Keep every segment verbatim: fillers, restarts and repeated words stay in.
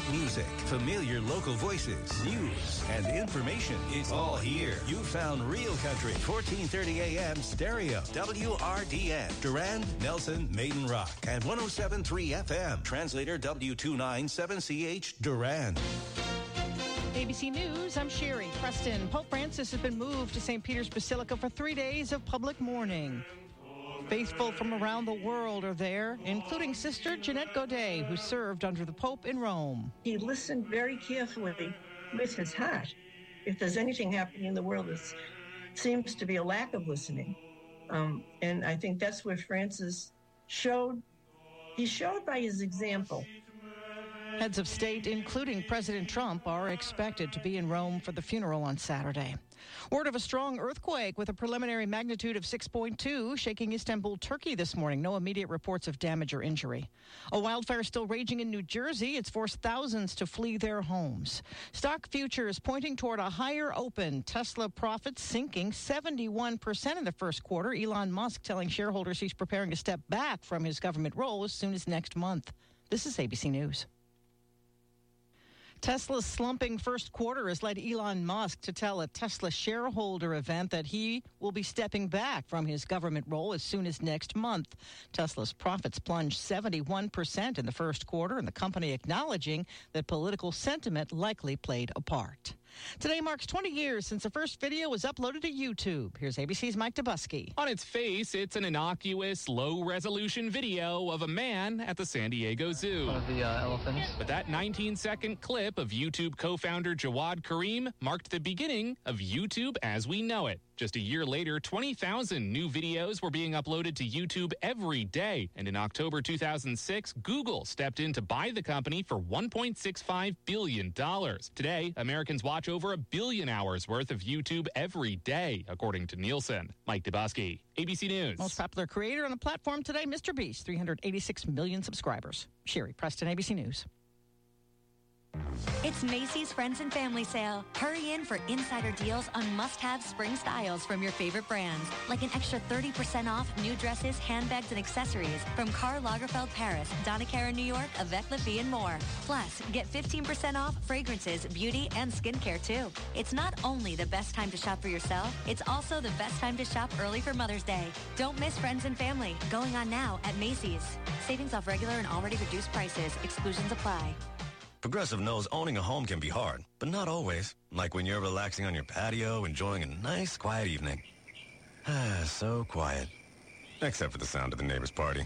music, familiar local voices, news, and information. It's all here. You found Real Country, fourteen thirty A M stereo, W R D N, Durand, Nelson, Maiden Rock, and one oh seven point three F M. Translator W two ninety-seven C H, Durand. A B C News, I'm Sherry Preston. Pope Francis has been moved to Saint Peter's Basilica for three days of public mourning. Faithful from around the world are there, including Sister Jeanette Godet, who served under the Pope in Rome. He listened very carefully with his heart. If there's anything happening in the world that seems to be a lack of listening, um, and I think that's where Francis showed, he showed by his example. Heads of state, including President Trump, are expected to be in Rome for the funeral on Saturday. Word of a strong earthquake with a preliminary magnitude of six point two shaking Istanbul, Turkey this morning. No immediate reports of damage or injury. A wildfire still raging in New Jersey. It's forced thousands to flee their homes. Stock futures pointing toward a higher open. Tesla profits sinking seventy-one percent in the first quarter. Elon Musk telling shareholders he's preparing to step back from his government role as soon as next month. This is A B C News. Tesla's slumping first quarter has led Elon Musk to tell a Tesla shareholder event that he will be stepping back from his government role as soon as next month. Tesla's profits plunged seventy-one percent in the first quarter, and the company acknowledging that political sentiment likely played a part. Today marks twenty years since the first video was uploaded to YouTube. Here's A B C's Mike Dubusky. On its face, it's an innocuous, low-resolution video of a man at the San Diego Zoo. One of the uh, elephants. But that nineteen-second clip of YouTube co-founder Jawad Karim marked the beginning of YouTube as we know it. Just a year later, twenty thousand new videos were being uploaded to YouTube every day. And in October two thousand six, Google stepped in to buy the company for one point six five billion dollars. Today, Americans watch over a billion hours worth of YouTube every day, according to Nielsen. Mike Dubusky, A B C News. Most popular creator on the platform today, Mister Beast, three hundred eighty-six million subscribers. Sherry Preston, A B C News. It's Macy's Friends and Family Sale. Hurry in for insider deals on must-have spring styles from your favorite brands, like an extra thirty percent off new dresses, handbags, and accessories from Karl Lagerfeld Paris, Donna Karan New York, Avec La Fille, and more. Plus, get fifteen percent off fragrances, beauty, and skincare, too. It's not only the best time to shop for yourself, it's also the best time to shop early for Mother's Day. Don't miss Friends and Family. Going on now at Macy's. Savings off regular and already reduced prices. Exclusions apply. Progressive knows owning a home can be hard, but not always. Like when you're relaxing on your patio, enjoying a nice, quiet evening. Ah, so quiet. Except for the sound of the neighbor's party.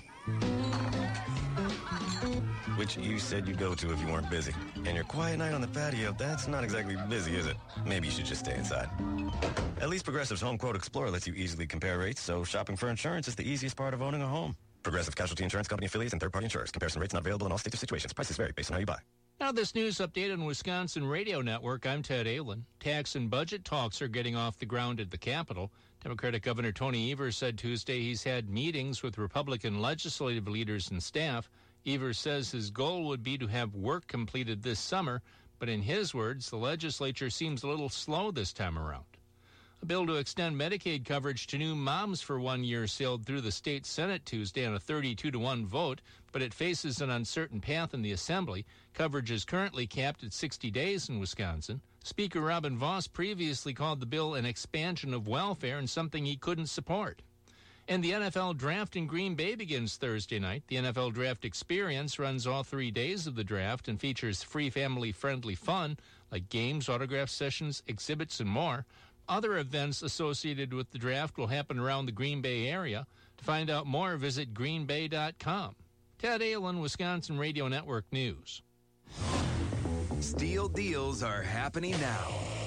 Which you said you'd go to if you weren't busy. And your quiet night on the patio, that's not exactly busy, is it? Maybe you should just stay inside. At least Progressive's Home Quote Explorer lets you easily compare rates, so shopping for insurance is the easiest part of owning a home. Progressive Casualty Insurance Company affiliates and third-party insurers. Comparison rates not available in all states or situations. Prices vary based on how you buy. Now this news update on Wisconsin Radio Network. I'm Ted Ahlin. Tax and budget talks are getting off the ground at the Capitol. Democratic Governor Tony Evers said Tuesday he's had meetings with Republican legislative leaders and staff. Evers says his goal would be to have work completed this summer, but in his words, the legislature seems a little slow this time around. A bill to extend Medicaid coverage to new moms for one year sailed through the state Senate Tuesday on a thirty-two to one vote, but it faces an uncertain path in the Assembly. Coverage is currently capped at sixty days in Wisconsin. Speaker Robin Vos previously called the bill an expansion of welfare and something he couldn't support. And the N F L Draft in Green Bay begins Thursday night. The N F L Draft Experience runs all three days of the draft and features free family-friendly fun like games, autograph sessions, exhibits, and more. Other events associated with the draft will happen around the Green Bay area. To find out more, visit green bay dot com. Ted Ahlin, Wisconsin Radio Network News. Steel deals are happening now.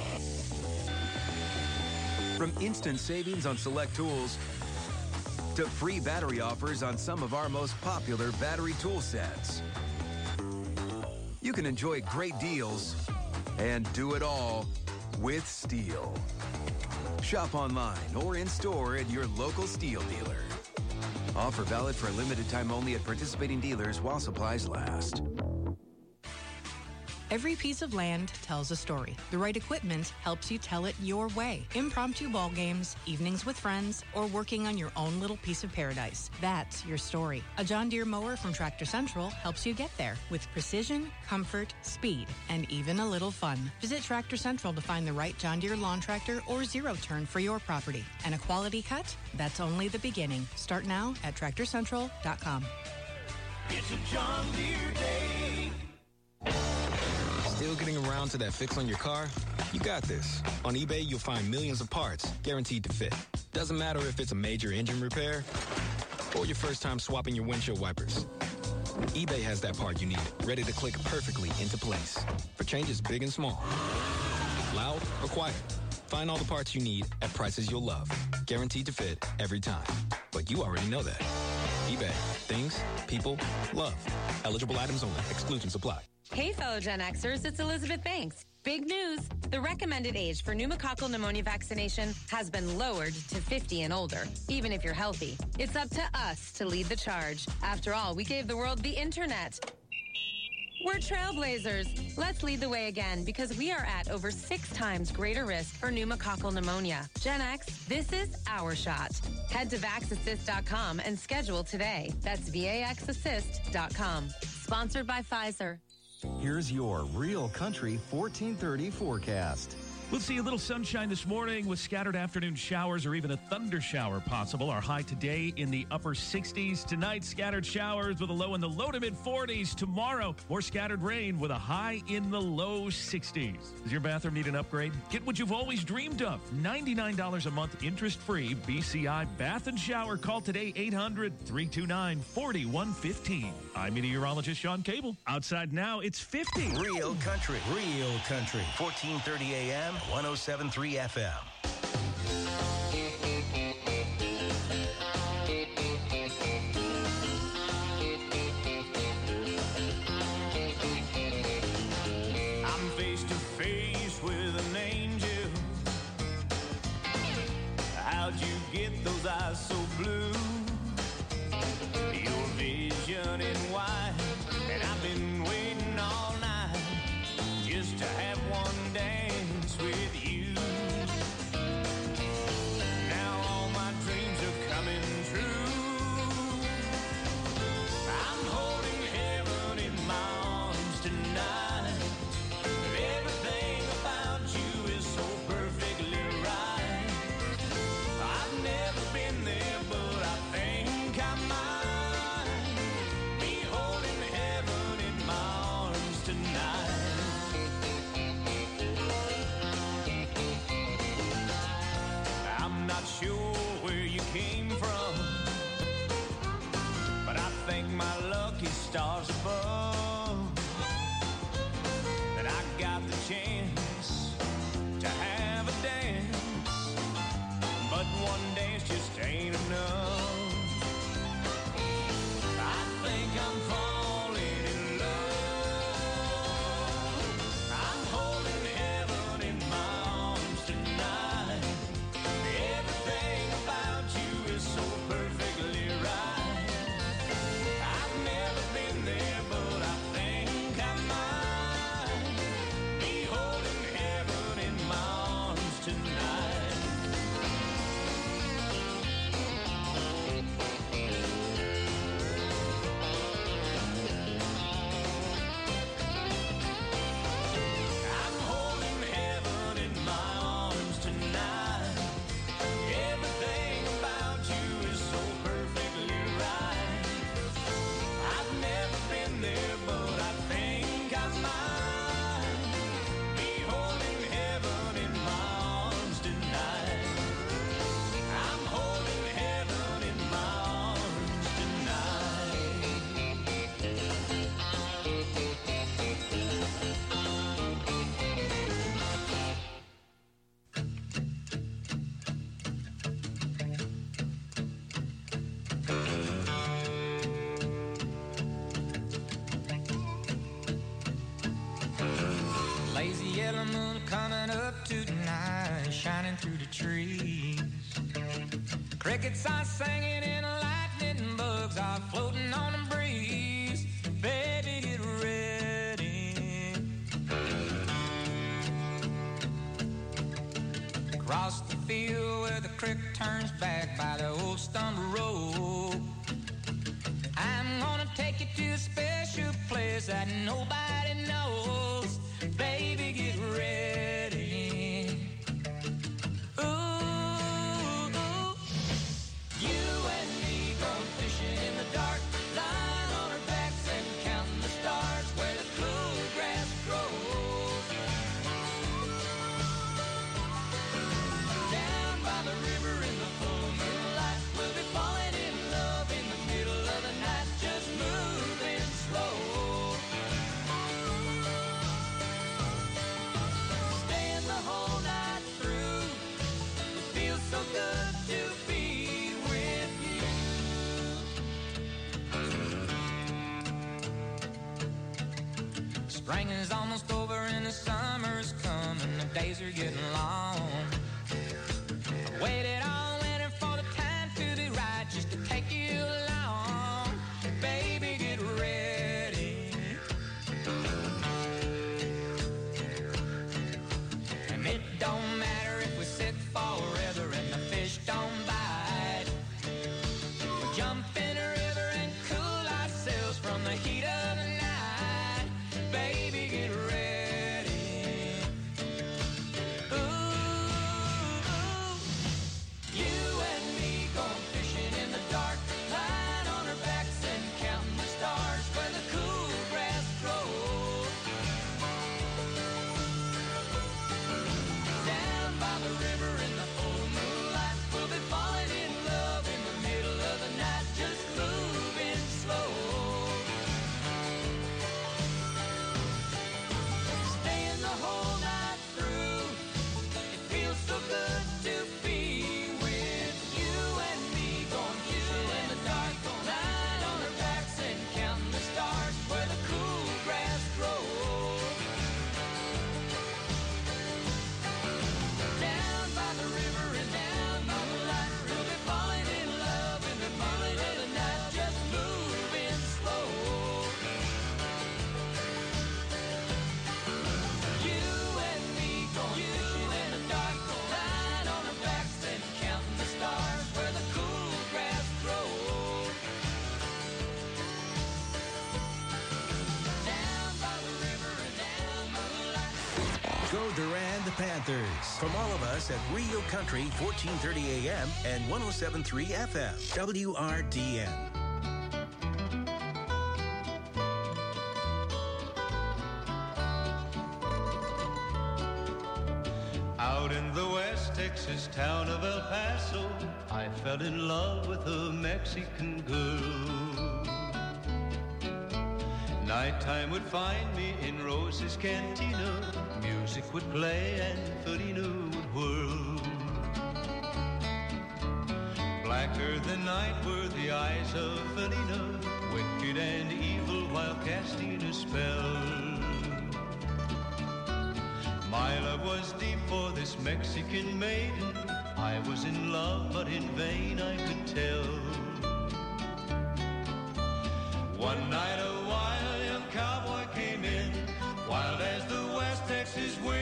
From instant savings on select tools to free battery offers on some of our most popular battery tool sets. You can enjoy great deals and do it all with Steel. Shop online or in-store at your local Steel dealer. Offer valid for a limited time only at participating dealers while supplies last. Every piece of land tells a story. The right equipment helps you tell it your way. Impromptu ball games, evenings with friends, or working on your own little piece of paradise. That's your story. A John Deere mower from Tractor Central helps you get there with precision, comfort, speed, and even a little fun. Visit Tractor Central to find the right John Deere lawn tractor or zero turn for your property. And a quality cut? That's only the beginning. Start now at tractor central dot com. It's a John Deere day. Still getting around to that fix on your car? You got this. On eBay, you'll find millions of parts guaranteed to fit. Doesn't matter if it's a major engine repair or your first time swapping your windshield wipers. eBay has that part you need, ready to click perfectly into place for changes big and small. Loud or quiet. Find all the parts you need at prices you'll love. Guaranteed to fit every time. But you already know that. eBay. Things, people, love. Eligible items only. Exclusions apply. Hey, fellow Gen Xers, it's Elizabeth Banks. Big news. The recommended age for pneumococcal pneumonia vaccination has been lowered to fifty and older, even if you're healthy. It's up to us to lead the charge. After all, we gave the world the internet. We're trailblazers. Let's lead the way again because we are at over six times greater risk for pneumococcal pneumonia. Gen X, this is our shot. Head to vax assist dot com and schedule today. That's V A X assist dot com. Sponsored by Pfizer. Here's your Real Country fourteen thirty forecast. We'll see a little sunshine this morning with scattered afternoon showers or even a thunder shower possible. Our high today in the upper sixties. Tonight, scattered showers with a low in the low to mid forties. Tomorrow, more scattered rain with a high in the low sixties. Does your bathroom need an upgrade? Get what you've always dreamed of. ninety-nine dollars a month interest-free B C I Bath and Shower. Call today eight hundred, three two nine, four one one five. I'm meteorologist Sean Cable. Outside now, it's fifty. Real Country. Real Country. fourteen thirty a.m. one oh seven point three F M. I'm face to face with an angel. How'd you get those eyes so blue? Your vision in white, and I've been waiting all night just to have one dance with you. Now all my dreams are coming true. I'm holding heaven in my arms tonight. Everything about you is so perfectly right. I've never been there, but I think I might be holding heaven in my arms tonight. I'm not sure where you came from, but I thank my lucky stars above that I got the chance to have a dance, but one dance just ain't enough. I think I'm falling in love. I'm holding heaven in my arms tonight. Everything about you is so perfectly right. I've never been there, but I think I might be holding heaven in my arms tonight. I'm holding heaven in my arms tonight. Everything about you is so perfectly right. I've never been there, but I think I might be holding heaven in my arms tonight. I'm holding heaven in my arms Lazy yellow moon coming up tonight, shining through the trees. Crickets are singing and lightning bugs are floating on the breeze. Baby, get ready. across the field where the creek turns back by the old stumble road. I'm gonna take you to a special place that nobody knows. Baby, get ready. Ooh, ooh. You and me going fishing in the dark, lying on our backs and counting the stars where the cool grass grows. Down by the river in the full moonlight, we'll be falling in love in the middle of the night, just moving slow. Staying the whole night through, it feels so good to be with you. Spring is almost over and the summer's coming, the days are getting long. Waited all winter for the time to be right, just to take you along. Baby, get ready. And it don't matter if we sit forever and the fish don't bite. We'll jump in a river and cool ourselves from the heat of the night. Baby, get ready. Ooh, ooh. You and me going fishing in the dark, lying on our backs and counting the stars where the cool grass grows. Down by the river in the full moonlight, we'll be falling in love in the middle of the night, just moving slow. Staying the whole night through, it feels so good to be with you and me going fishing in the dark, lying on our backs and counting the stars where the cool grass grows. Down by the river and down by the light, we'll be falling in love in the middle of the night, just moving slow. You and me going fishing in the dark, lying on our backs and counting the stars where the cool grass grows. Down by the river and down by the light. Go Durand Panthers. From all of us at Rio Country, fourteen thirty A M and one oh seven point three F M, W R D N. Out in the West Texas town of El Paso, I fell in love with a Mexican girl. Nighttime would find me in Rose's Cantina. Music would play and Felina would whirl. Blacker than night were the eyes of Felina, wicked and evil while casting a spell. My love was deep for this Mexican maiden. I was in love, but in vain I could tell. One night a wild young cowboy came in, wild as the West Texas wind.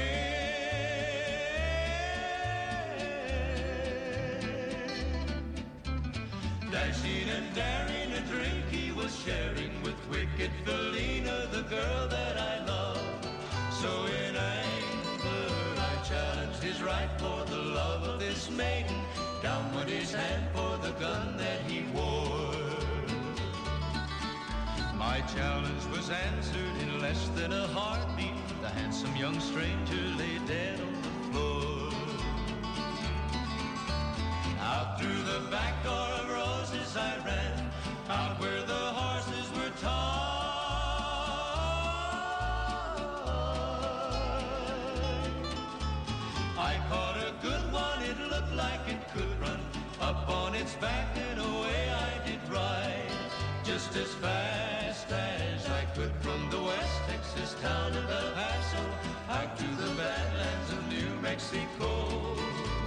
Dashing and daring, a drink he was sharing with wicked Felina, the girl that I love. So in anger I challenged his right for the love of this maiden. Down went his hand for the gun that he wore. My challenge was answered in less than a heartbeat. The handsome young stranger lay dead on the floor. Out through the back door of Roses I ran, out where the horses were tied. I caught a good one, it looked like it could run. Up on its back and away I did ride, just as fast as I could from the West Texas town of El Paso out to the badlands of New Mexico.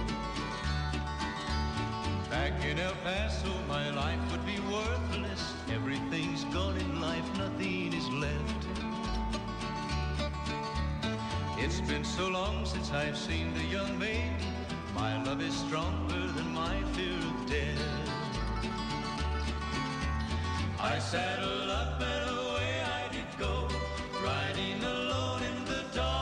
Back in El Paso, my life would be worthless. Everything's gone in life, nothing is left. It's been so long since I've seen the young maiden My love is stronger than my fear of death. I saddled up and away I did go, riding alone in the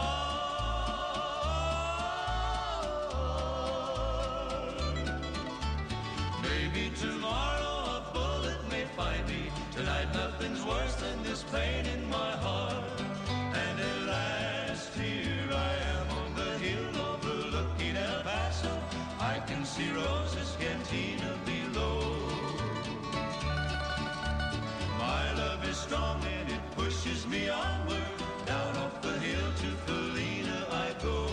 dark. Maybe tomorrow a bullet may find me. Tonight nothing's worse than this pain in my heart. And at last here I am on the hill overlooking El Paso. I can see Rosa's cantina below. My love is strong and it pushes me onward. Down off the hill to Felina I go.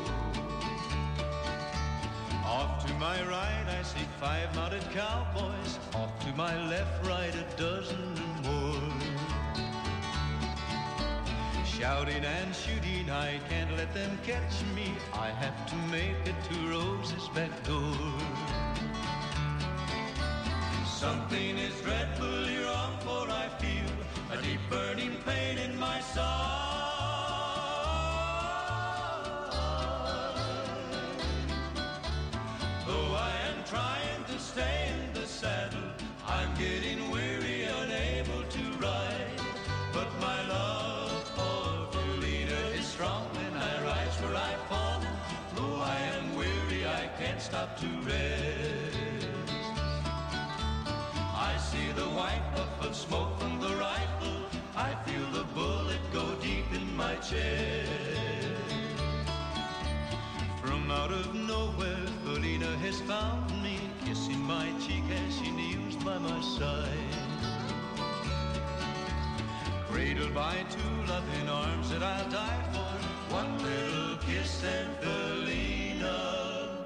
Off to my right I see five mounted cowboys. Off to my left, right, a dozen or more. Shouting and shooting, I can't let them catch me. I have to make it to Rose's back door. Something is dreadfully wrong, for I feel a deep burning pain in my soul. Though I am trying to stay in the saddle, I'm getting weary, unable to ride. But my love for Felina is strong, and I rise where I've fallen. Though I am weary, I can't stop to rest. I see the white puff of smoke from the rifle. I feel the bullet go deep in my chest. From out of nowhere, Felina has found me, kissing my cheek as she kneels by my side. Cradled by two loving arms that I'll die for. One little kiss and Felina,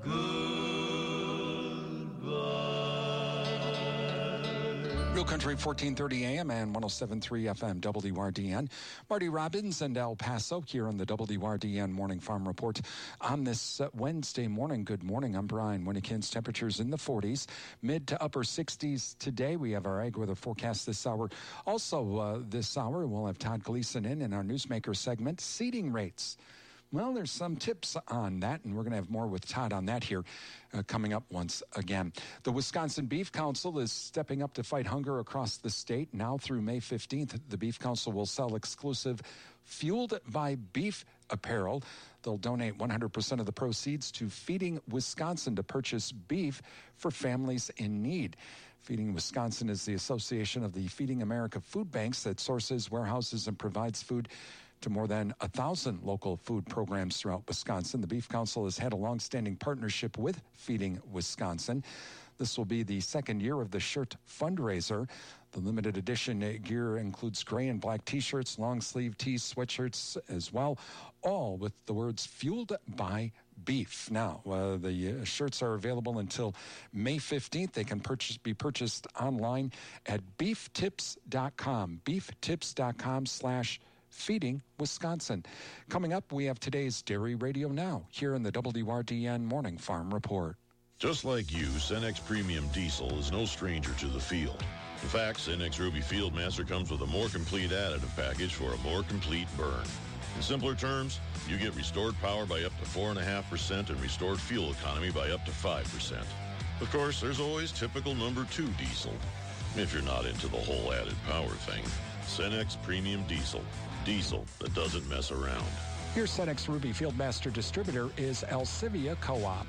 goodbye. Real Country fourteen thirty A M and one oh seven point three F M W R D N. Marty Robbins and El Paso here on the W R D N Morning Farm Report on this uh, Wednesday morning. Good morning. I'm Brian Winnekins. Temperatures in the forties, mid to upper sixties today. We have our ag weather forecast this hour. Also uh, this hour, we'll have Todd Gleason in in our Newsmaker segment. Seeding rates. Well, there's some tips on that, and we're going to have more with Todd on that here uh, coming up once again. The Wisconsin Beef Council is stepping up to fight hunger across the state. Now through May fifteenth, the Beef Council will sell exclusive Fueled by Beef apparel. They'll donate one hundred percent of the proceeds to Feeding Wisconsin to purchase beef for families in need. Feeding Wisconsin is the association of the Feeding America food banks that sources, warehouses, and provides food to more than a thousand local food programs throughout Wisconsin. The Beef Council has had a long-standing partnership with Feeding Wisconsin. This will be the second year of the shirt fundraiser. The limited edition gear includes gray and black T-shirts, long-sleeve tees, sweatshirts as well, all with the words Fueled by Beef. Now, uh, the uh, shirts are available until May fifteenth. They can purchase, be purchased online at beef tips dot com, beef tips dot com slash Feeding Wisconsin. Coming up, we have today's Dairy Radio Now here in the W R D N Morning Farm Report. Just like you, Cenex Premium Diesel is no stranger to the field. In fact, Cenex Ruby Fieldmaster comes with a more complete additive package for a more complete burn. In simpler terms, you get restored power by up to four point five percent and restored fuel economy by up to five percent. Of course, there's always typical number two diesel. If you're not into the whole added power thing, Cenex Premium Diesel. Diesel that doesn't mess around. Your Cenex Ruby Fieldmaster distributor is Alcivia Co-op.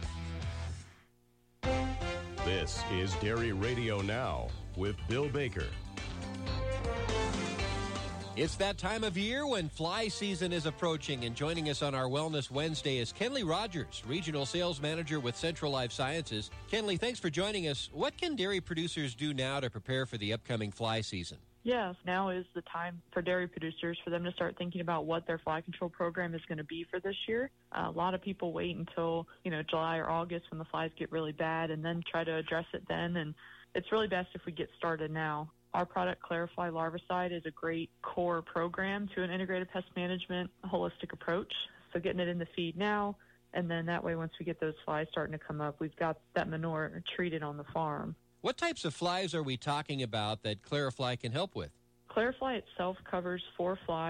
This is Dairy Radio Now with Bill Baker. It's that time of year when fly season is approaching, and joining us on our Wellness Wednesday is Kenley Rogers, Regional Sales Manager with Central Life Sciences. Kenley, thanks for joining us. What can dairy producers do now to prepare for the upcoming fly season? Yes, now is the time for dairy producers for them to start thinking about what their fly control program is going to be for this year. Uh, a lot of people wait until, you know, July or August when the flies get really bad and then try to address it then, and it's really best if we get started now. Our product, Clarifly Larvicide, is a great core program to an integrated pest management holistic approach. So getting it in the feed now, and then that way once we get those flies starting to come up, we've got that manure treated on the farm. What types of flies are we talking about that Clarifly can help with? Clarifly itself covers four flies.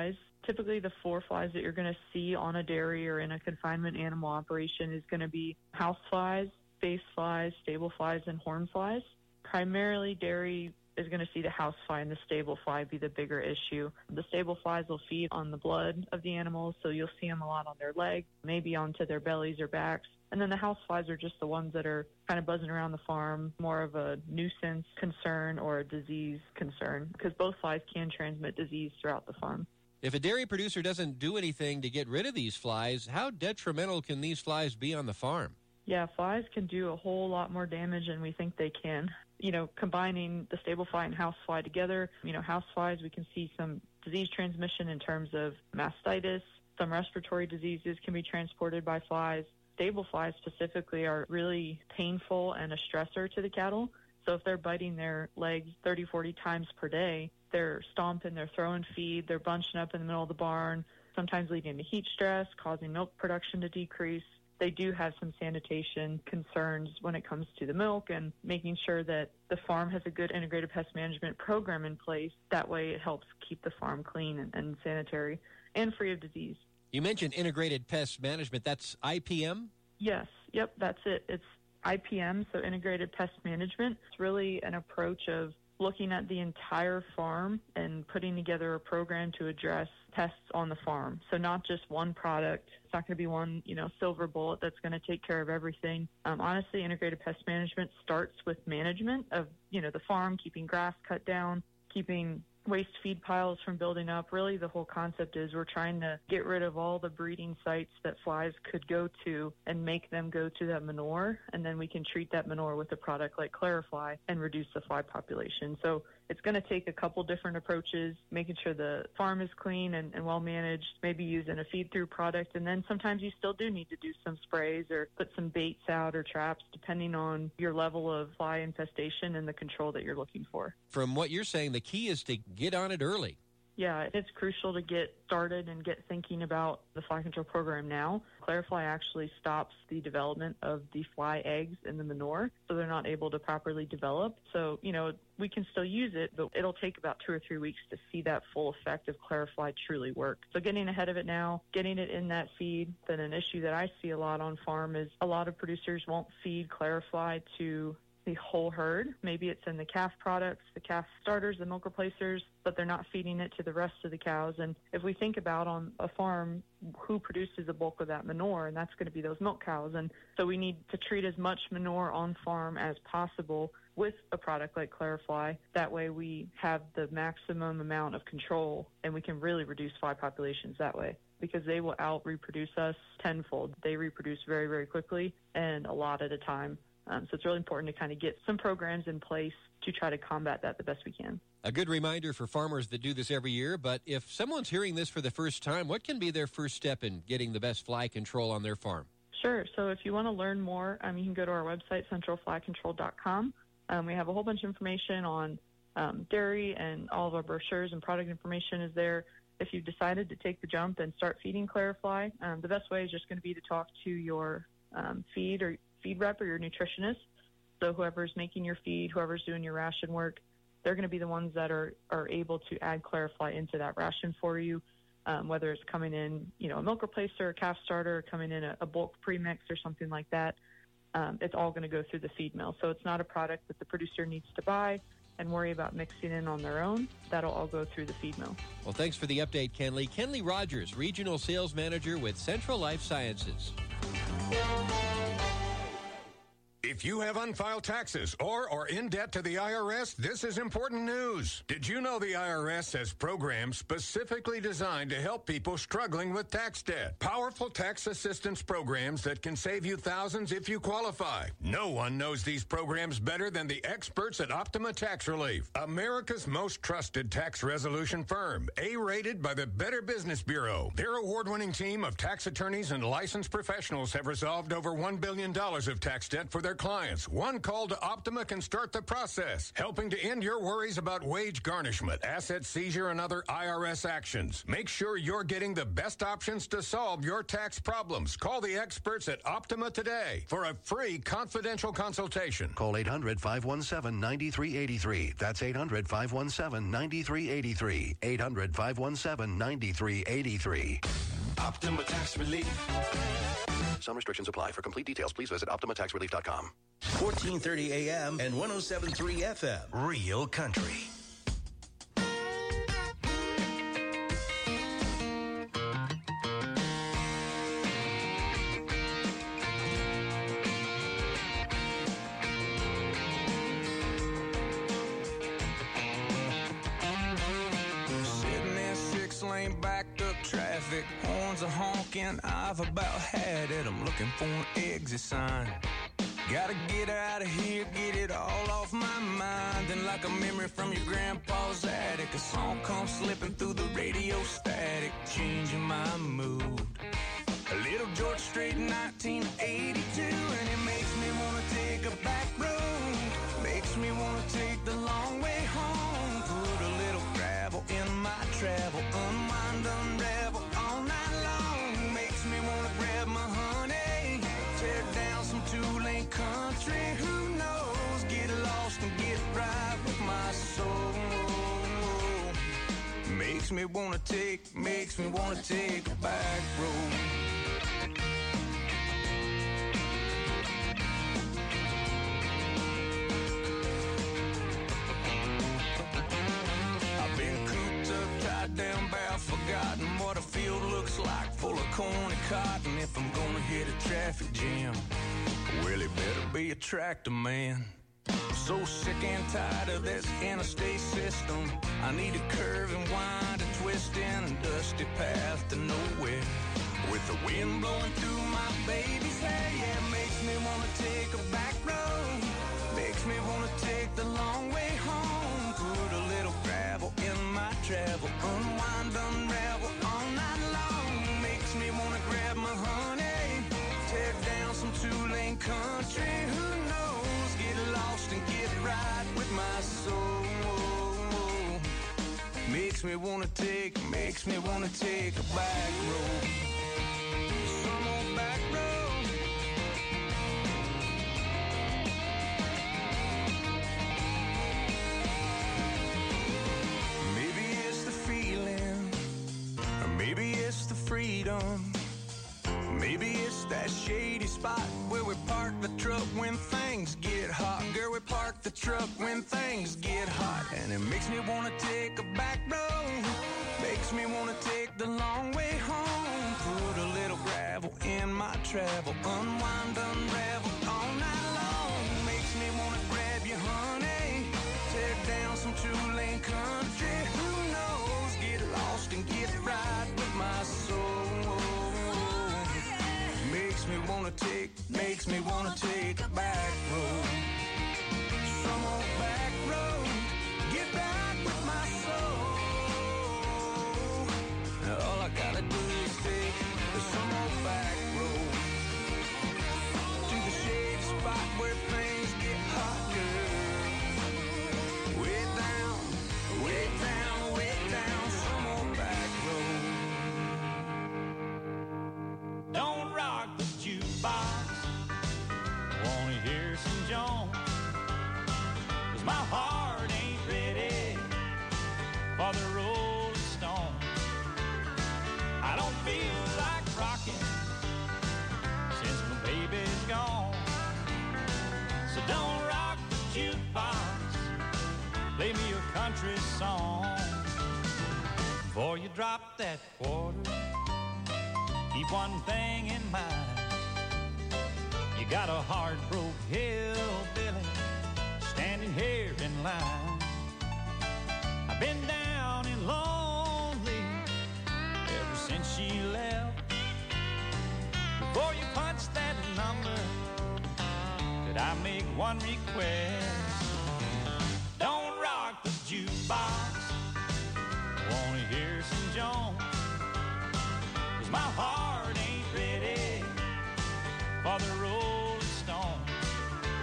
Typically, the four flies that you're going to see on a dairy or in a confinement animal operation is going to be house flies, base flies, stable flies, and horn flies. Primarily, dairy is going to see the house fly and the stable fly be the bigger issue. The stable flies will feed on the blood of the animals, so you'll see them a lot on their legs, maybe onto their bellies or backs. And then the house flies are just the ones that are kind of buzzing around the farm, more of a nuisance concern or a disease concern, because both flies can transmit disease throughout the farm. If a dairy producer doesn't do anything to get rid of these flies, how detrimental can these flies be on the farm? Yeah, flies can do a whole lot more damage than we think they can. You know, combining the stable fly and house fly together, you know, house flies, we can see some disease transmission in terms of mastitis. Some respiratory diseases can be transported by flies. Stable flies specifically are really painful and a stressor to the cattle. So if they're biting their legs thirty, forty times per day, they're stomping, they're throwing feed, they're bunching up in the middle of the barn, sometimes leading to heat stress, causing milk production to decrease. They do have some sanitation concerns when it comes to the milk and making sure that the farm has a good integrated pest management program in place. That way it helps keep the farm clean and, and sanitary and free of disease. You mentioned integrated pest management. That's I P M? Yes. Yep, that's it. It's I P M, so integrated pest management. It's really an approach of looking at the entire farm and putting together a program to address pests on the farm. So not just one product. It's not going to be one, you know, silver bullet that's going to take care of everything. Um, honestly, integrated pest management starts with management of, you know, the farm, keeping grass cut down, keeping waste feed piles from building up. Really, the whole concept is we're trying to get rid of all the breeding sites that flies could go to and make them go to that manure, and then we can treat that manure with a product like Clarifly and reduce the fly population. So it's going to take a couple different approaches, making sure the farm is clean and, and well managed, maybe using a feed-through product, and then sometimes you still do need to do some sprays or put some baits out or traps, depending on your level of fly infestation and the control that you're looking for. From what you're saying, the key is to get on it early. Yeah, it's crucial to get started and get thinking about the fly control program now. Clarifly actually stops the development of the fly eggs in the manure, so they're not able to properly develop. So, you know, we can still use it, but it'll take about two or three weeks to see that full effect of Clarifly truly work. So getting ahead of it now, getting it in that feed. Then an issue that I see a lot on farm is a lot of producers won't feed Clarifly to the whole herd. Maybe it's in the calf products, the calf starters, the milk replacers, but they're not feeding it to the rest of the cows. And if we think about on a farm, who produces the bulk of that manure, and that's going to be those milk cows. And so we need to treat as much manure on farm as possible with a product like Clarifly. That way we have the maximum amount of control, and we can really reduce fly populations that way, because they will out-reproduce us tenfold. They reproduce very, very quickly and a lot at a time. Um, so it's really important to kind of get some programs in place to try to combat that the best we can. A good reminder for farmers that do this every year, but if someone's hearing this for the first time, what can be their first step in getting the best fly control on their farm? Sure. So if you want to learn more, um, you can go to our website, central fly control dot com. Um, we have a whole bunch of information on um, dairy, and all of our brochures and product information is there. If you've decided to take the jump and start feeding Clarifly, um, the best way is just going to be to talk to your um, feed or feed rep or your nutritionist. So whoever's making your feed, whoever's doing your ration work, they're going to be the ones that are, are able to add Clarifly into that ration for you, um, whether it's coming in, you know, a milk replacer, a calf starter, or coming in a, a bulk premix or something like that. Um, it's all going to go through the feed mill. So it's not a product that the producer needs to buy and worry about mixing in on their own. That'll all go through the feed mill. Well, thanks for the update, Kenley. Kenley Rogers, Regional Sales Manager with Central Life Sciences. If you have unfiled taxes or are in debt to the I R S, this is important news. Did you know the I R S has programs specifically designed to help people struggling with tax debt? Powerful tax assistance programs that can save you thousands if you qualify. No one knows these programs better than the experts at Optima Tax Relief, America's most trusted tax resolution firm, A-rated by the Better Business Bureau. Their award-winning team of tax attorneys and licensed professionals have resolved over one billion dollars of tax debt for their clients. One call to Optima can start the process, helping to end your worries about wage garnishment, asset seizure, and other I R S actions. Make sure you're getting the best options to solve your tax problems. Call the experts at Optima today for a free confidential consultation. Call eight hundred, five one seven, nine three eight three. That's eight hundred, five one seven, nine three eight three. eight hundred, five one seven, nine three eight three. Optima Tax Relief. Some restrictions apply. For complete details, please visit optima tax relief dot com. fourteen thirty A M and one oh seven point three F M. Real Country. Horns are honking, I've about had it. I'm looking for an exit sign. Gotta get out of here, get it all off my mind. And like a memory from your grandpa's attic, a song comes slipping through the radio static, changing my mood. A little George Strait, nineteen eighty-two, and it makes me wanna take a back road. Makes me wanna take the long way home. Put a little gravel in my travel, unwind, unravel all night long. Makes me wanna grab my honey, tear down some two-lane country. Who knows? Get lost and get right with my soul. Makes me wanna take, makes me wanna take a back road. Down bad, forgotten what a field looks like, full of corn and cotton. If I'm gonna hit a traffic jam, well, it better be a tractor man. I'm so sick and tired of this interstate system. I need a curve and wind, a twist in a dusty path to nowhere. With the wind blowing through my baby's hair, yeah, it makes me wanna take a back road. Makes me wanna take the long way home. Put a little gravel in my travel, unwind, unravel all night long. Makes me wanna grab my honey, tear down some two-lane country. Who knows? Get lost and get right with my soul. Makes me wanna take, makes me wanna take a back road. Some old back road. Maybe it's the freedom. Maybe it's that shady spot where we park the truck when things get hot. Girl, we park the truck when things get hot. And it makes me want to take a back road. Makes me want to take the long way home. Put a little gravel in my travel. Unwind, unravel all night long. Makes me want to grab you, honey. Tear down some two-lane country. Who knows? Get lost and get right with my soul. Makes me wanna take, makes me wanna take a back road. Some old back road. Get right with my soul. All I gotta do is take some old back road to the shady spot where things get hot, girl. Way down, way down, way down, some old back road. Don't rock the jukebox, wanna hear some Jones, 'cause my heart ain't ready for the Rolling Stone. I don't feel like rocking since my baby's gone. So don't rock the jukebox, play me a country song. Before you drop that quarter, keep one thing in mind. You got a heart-broke hillbilly standing here in line. I've been down and lonely ever since she left. Before you punch that number, could I make one request? Don't rock the jukebox, wanna hear some Jones, 'cause my heart ain't ready for the Rolling Stone.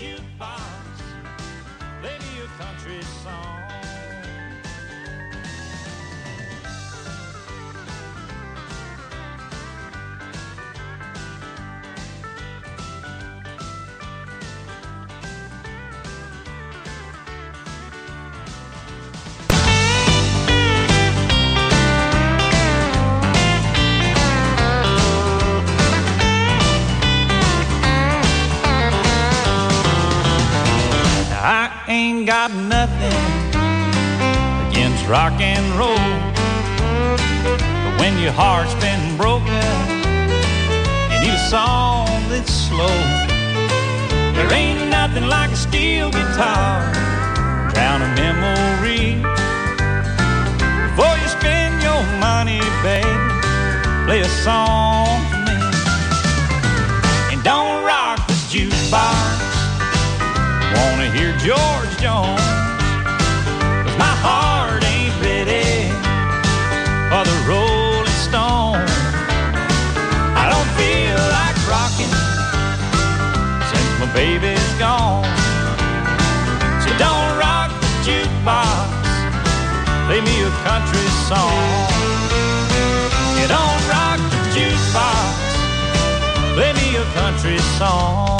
jukebox, play me a country song. I ain't got nothing against rock and roll, but when your heart's been broken, you need a song that's slow. There ain't nothing like a steel guitar, drown a memory. Before you spend your money, baby, play a song for me. And don't rock this jukebox, wanna hear George Jones, 'cause my heart ain't ready for the Rolling Stones. I don't feel like rocking since my baby's gone. So don't rock the jukebox, play me a country song. You don't rock the jukebox, play me a country song.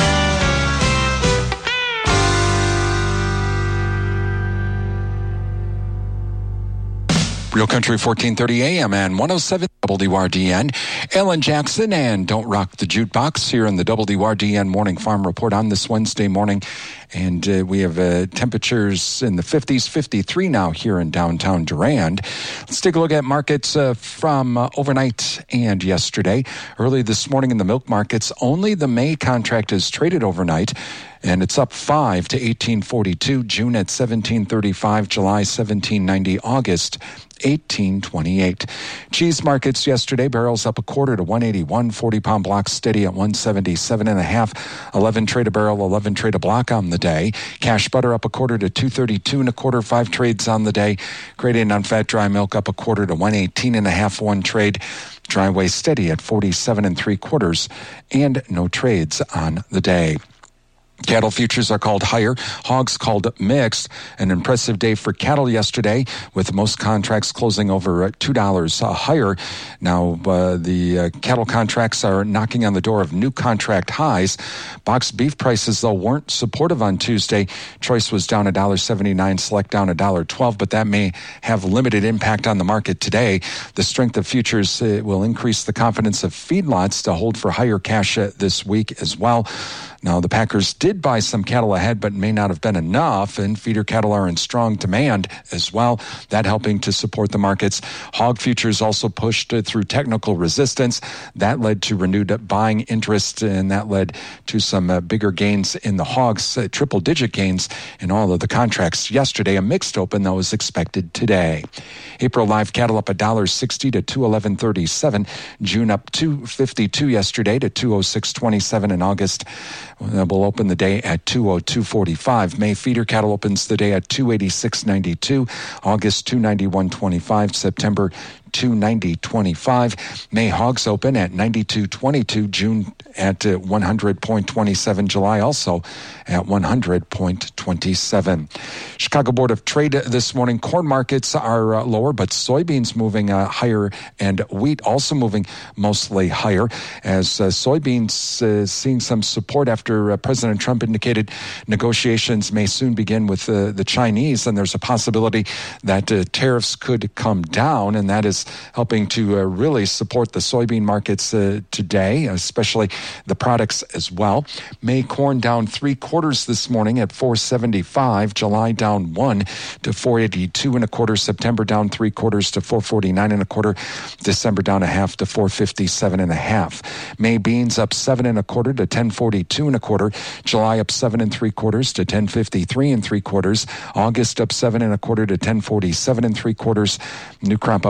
Real Country fourteen thirty A M and one oh seven W R D N. Alan Jackson and Don't Rock the Jukebox here in the W R D N Morning Farm Report on this Wednesday morning. And uh, we have uh, temperatures in the fifties, fifty-three now here in downtown Durand. Let's take a look at markets uh, from uh, overnight and yesterday. Early this morning in the milk markets, only the May contract is traded overnight, and it's up five to eighteen forty-two. June at seventeen thirty-five, July seventeen ninety, August eighteen twenty-eight. Cheese markets yesterday, barrels up a quarter to one eighty-one, forty-pound blocks steady at one seventy-seven and a half, eleven trade a barrel, eleven trade a block on the day. Cash butter up a quarter to two thirty-two and a quarter, five trades on the day. Grade A non-fat dry milk up a quarter to one eighteen and a half, one trade. Dry whey steady at forty-seven and three quarters, and no trades on the day. Cattle futures are called higher, hogs called mixed. An impressive day for cattle yesterday, with most contracts closing over two dollars uh, higher. Now, uh, the uh, cattle contracts are knocking on the door of new contract highs. Box beef prices, though, weren't supportive on Tuesday. Choice was down one dollar seventy-nine, select down one dollar twelve, but that may have limited impact on the market today. The strength of futures uh, will increase the confidence of feedlots to hold for higher cash uh, this week as well. Now, the Packers did buy some cattle ahead, but may not have been enough, and feeder cattle are in strong demand as well, that helping to support the markets. Hog futures also pushed through technical resistance. That led to renewed buying interest, and that led to some uh, bigger gains in the hogs, uh, triple-digit gains in all of the contracts yesterday. A mixed open, though, is expected today. April live cattle up one dollar sixty to two eleven thirty-seven. June up two fifty-two yesterday to two oh six twenty-seven. In August will open the day at two oh two forty-five. May feeder cattle opens the day at two eighty-six ninety-two. August two ninety-one twenty-five. September two ninety twenty-five. May hogs open at ninety-two twenty-two. June at uh, one hundred twenty-seven. July also at one hundred twenty-seven. Chicago Board of Trade this morning. Corn markets are uh, lower, but soybeans moving uh, higher, and wheat also moving mostly higher, as uh, soybeans uh, seeing some support after uh, President Trump indicated negotiations may soon begin with uh, the Chinese, and there's a possibility that uh, tariffs could come down, and that is helping to uh, really support the soybean markets uh, today, especially the products as well. May corn down three quarters this morning at four seventy-five. July down one to four eighty-two and a quarter. September down three quarters to four forty-nine and a quarter. December down a half to four fifty-seven and a half. May beans up seven and a quarter to ten forty-two and a quarter. July up seven and three quarters to ten fifty-three and three quarters. August up seven and a quarter to ten forty-seven and three quarters. New crop up five and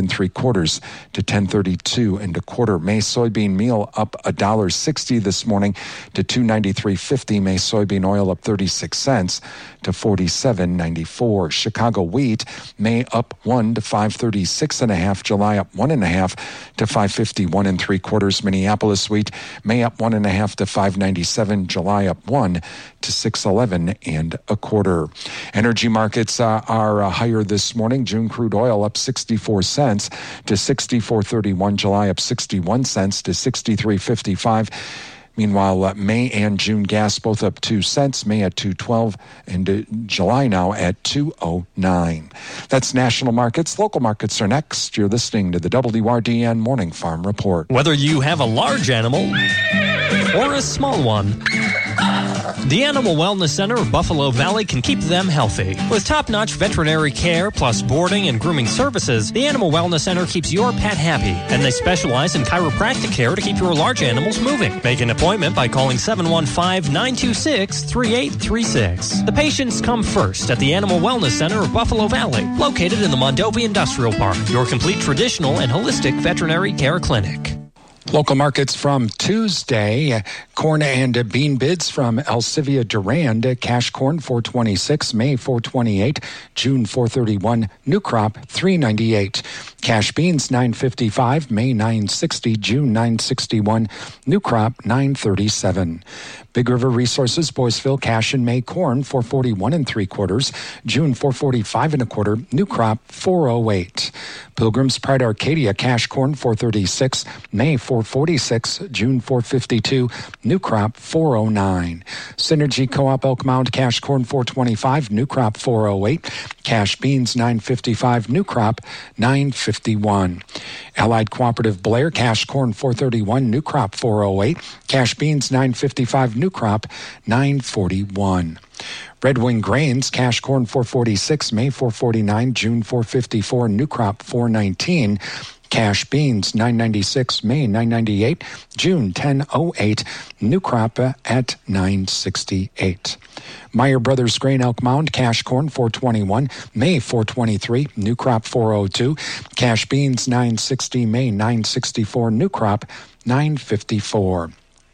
and three quarters to ten thirty-two and a quarter. May soybean meal up one dollar sixty this morning to two ninety-three fifty. May soybean oil up thirty-six cents to forty-seven ninety-four. Chicago wheat, May up one to five thirty-six and a half. July up one and a half to five fifty-one and three quarters. Minneapolis wheat, May up one and a half to five ninety-seven. July up one to six eleven and a quarter. Energy markets uh, are uh, higher this morning. June crude oil up sixty-four cents to sixty-four thirty-one. July up sixty-one cents to sixty-three fifty-five. Meanwhile, uh, May and June gas both up two cents, May at two twelve and uh, July now at two oh nine. That's national markets. Local markets are next. You're listening to the W R D N Morning Farm Report. Whether you have a large animal or a small one, the Animal Wellness Center of Buffalo Valley can keep them healthy. With top-notch veterinary care plus boarding and grooming services, the Animal Wellness Center keeps your pet happy, and they specialize in chiropractic care to keep your large animals moving. Make an appointment by calling seven one five, nine two six, three eight three six. The patients come first at the Animal Wellness Center of Buffalo Valley, located in the Mondovi Industrial Park, your complete traditional and holistic veterinary care clinic. Local markets from Tuesday. Corn and bean bids from Alcivia Durand. Cash corn four twenty-six, May four twenty-eight, June four thirty-one. New crop three ninety-eight. Cash beans nine fifty-five, May nine sixty, June nine sixty-one. New crop nine thirty-seven. Big River Resources, Boyceville, cash and May corn four forty-one and three quarters, June four forty-five and a quarter, new crop four oh eight. Pilgrim's Pride Arcadia, cash corn four thirty-six, May four forty-six, June four fifty-two, new crop four oh nine. Synergy Co-op Elk Mound, cash corn four twenty-five, new crop four oh eight. Cash beans nine fifty-five, new crop nine fifty-one. Allied Cooperative Blair, cash corn four thirty-one, new crop four oh eight. Cash beans nine fifty-five, new crop nine forty-one. Red Wing Grains, cash corn four forty-six, May four forty-nine, June four fifty-four, new crop four nineteen. Cash beans nine ninety-six, May nine ninety-eight, June ten oh eight, new crop at nine sixty-eight. Meyer Brothers Grain Elk Mound, cash corn four twenty-one, May four twenty-three, new crop four oh two. Cash beans nine sixty, May nine sixty-four, new crop nine fifty-four.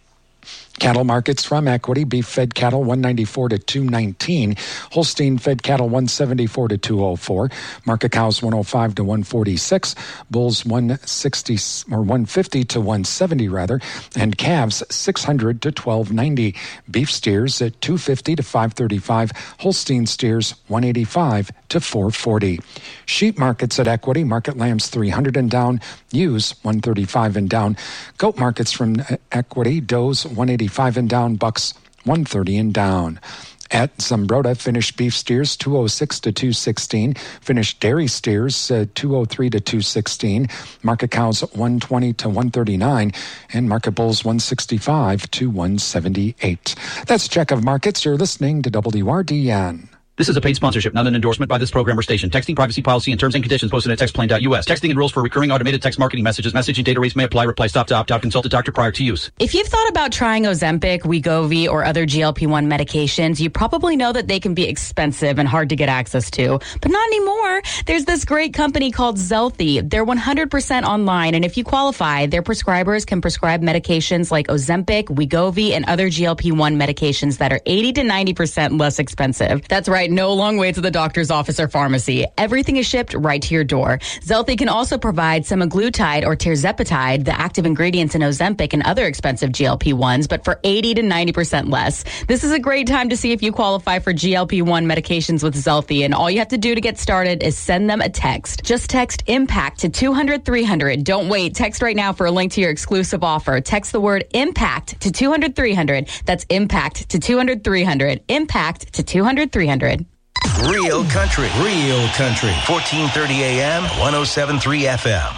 Cattle markets from Equity. Beef fed cattle one ninety-four to two nineteen. Holstein fed cattle one seventy-four to two oh four. Market cows one oh five to one forty-six. Bulls one sixty or one fifty to one seventy rather. And calves six hundred to twelve ninety. Beef steers at two fifty to five thirty-five. Holstein steers one eighty-five to four forty. Sheep markets at Equity. Market lambs three hundred and down. Ewes one thirty-five and down. Goat markets from Equity. Does one eighty-five and down. Bucks one thirty and down. At Zumbrota, finished beef steers two oh six to two sixteen. Finished dairy steers uh, two oh three to two sixteen. Market cows one twenty to one thirty-nine. And market bulls one sixty-five to one seventy-eight. That's Check of Markets. You're listening to W R D N. This is a paid sponsorship, not an endorsement by this program or station. Texting privacy policy and terms and conditions posted at textplane dot U S. Texting and rules for recurring automated text marketing messages. Messaging data rates may apply. Reply stop to opt out. Consult a doctor prior to use. If you've thought about trying Ozempic, Wegovy, or other G L P one medications, you probably know that they can be expensive and hard to get access to. But not anymore. There's this great company called Zelfie. They're one hundred percent online, and if you qualify, their prescribers can prescribe medications like Ozempic, Wegovy, and other G L P one medications that are eighty to ninety percent less expensive. That's right, no long wait to the doctor's office or pharmacy. Everything is shipped right to your door. Zelfie can also provide semaglutide or tirzepatide, the active ingredients in Ozempic and other expensive G L P ones, but for eighty to ninety percent less. This is a great time to see if you qualify for G L P one medications with Zelfie, and all you have to do to get started is send them a text. Just text IMPACT to two hundred three hundred. Don't wait. Text right now for a link to your exclusive offer. Text the word IMPACT to two hundred three hundred. That's IMPACT to two hundred three hundred. IMPACT to two hundred three hundred. Real country, real country. fourteen thirty A M, one oh seven point three F M.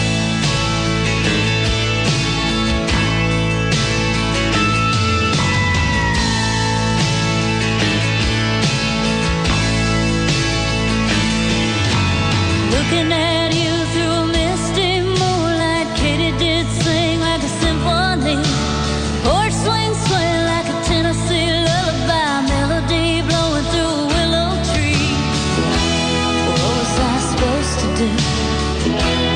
Looking at you through a misty moonlight, Katie did sing like a symphony. Porch swing sway like a Tennessee lullaby, melody blowing through a willow tree. What was I supposed to do?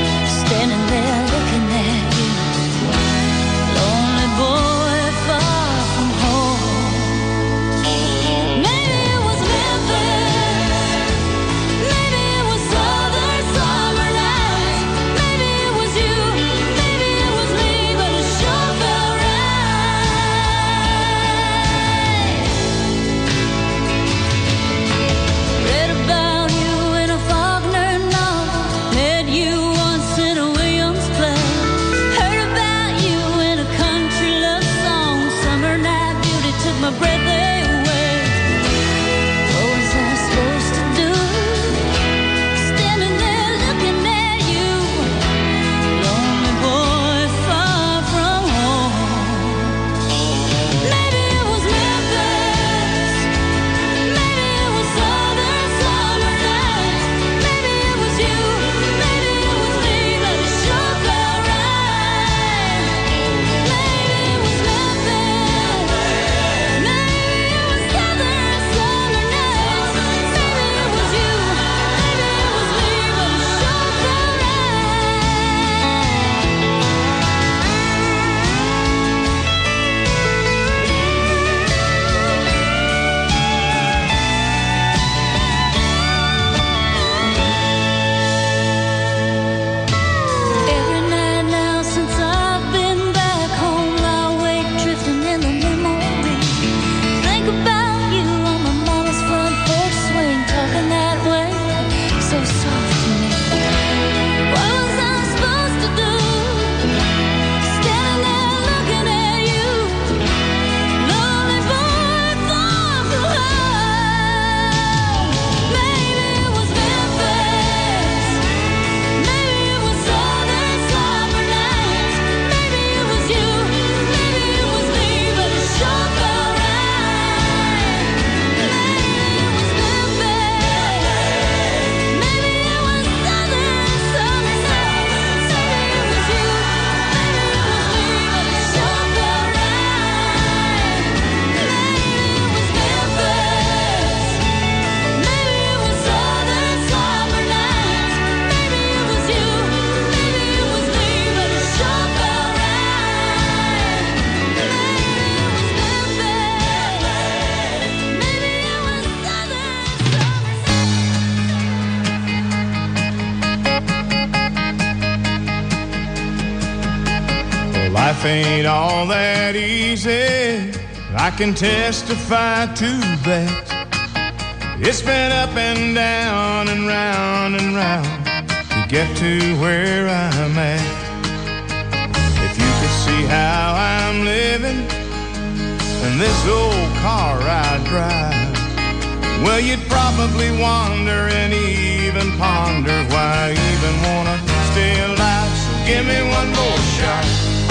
life ain't all that easy. I can testify to that. It's been up and down and round and round to get to where I'm at. If you could see how I'm living in this old car I drive, well, you'd probably wonder and even ponder why I even wanna stay alive. So give me one more shot.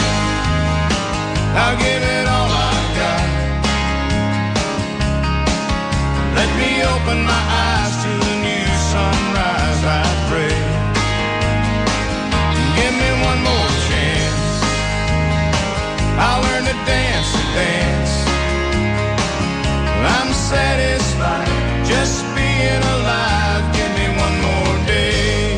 I'll give it all I've got. Let me open my eyes to the new sunrise, I pray. Give me one more chance. I'll learn to dance and dance. I'm satisfied just being alive. Give me one more day.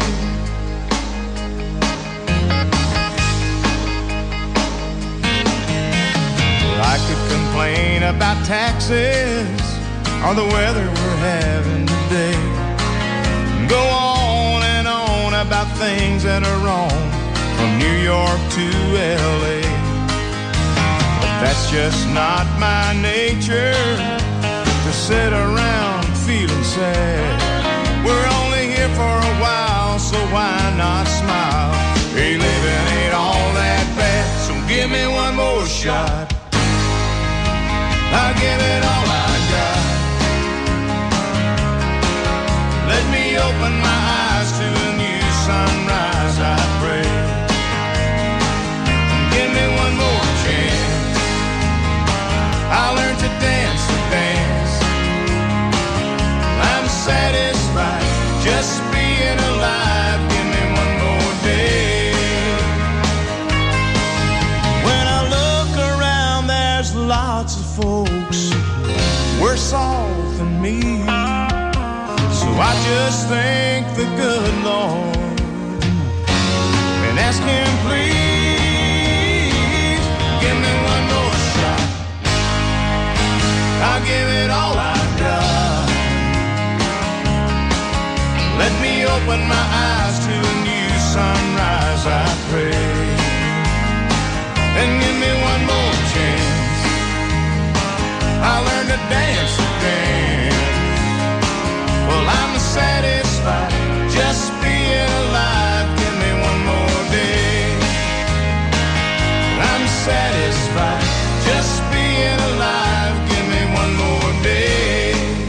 I could complain about taxes or the weather we're having today. Go on and on about things that are wrong from New York to L A. But that's just not my nature to sit around feeling sad. We're only here for a while, so why not smile? Hey, living ain't all that bad, so give me one more shot. I'll give it all I got. Let me open my eyes to a new sunrise, I pray. Give me one more chance. I'll learn to dance and dance. I'm satisfied just being alive. Give me one more day. When I look around, there's lots of folks worse off than me. So I just thank the good Lord and ask him, please, give me one more shot. I'll give it all I've got. Let me open my eyes to a new sunrise, I pray. And give me one more chance. I'll learn to dance again. Well, I'm satisfied just being alive. Give me one more day. I'm satisfied just being alive. Give me one more day.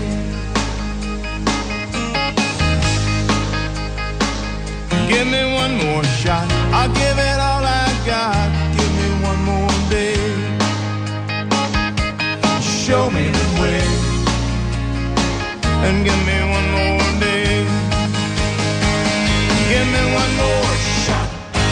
Give me one more shot. I'll give it all I got. Give me one more day. Show me the way. And give me one more day. Give me one more shot.